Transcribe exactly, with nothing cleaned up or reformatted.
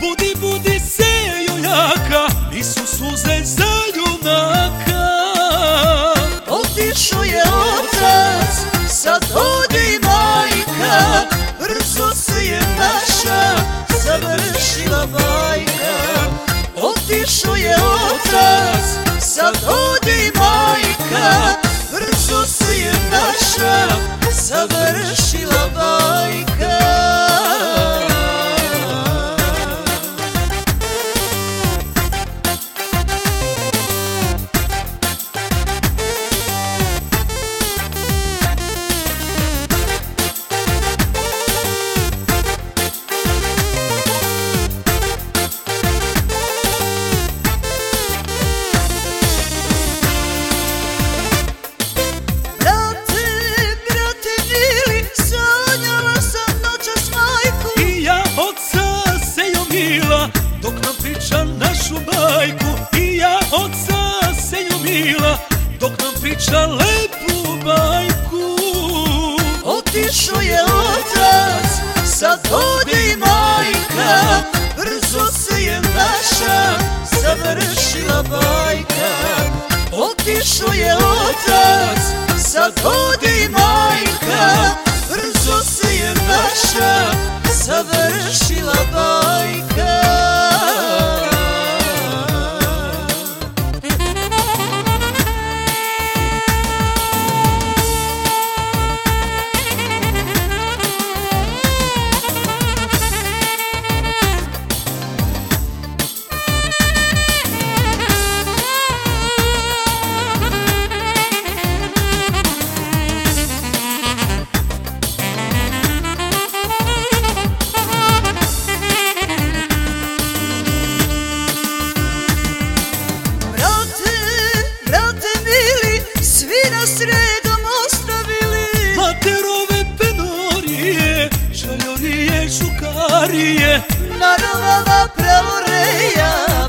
Budi, budi se jojaka, nisu suze za junaka. Otišao je otac, sad odi majka, brzo se je naša završila bajka. Otišao je otac, sad odi majka, brzo se je naša završila bajka. Dok nam priča našu bajku, i ja oca Senju mila, dok nam priča lepu bajku. Otišao je otac, sad odi majka, brzo se je naša završila bajka. Otišao je otac, sad odi majka, brzo se je naša završila bajka. Sredom ostavili materove penorije, žaljorije, šukarije, na rovama pravoreja.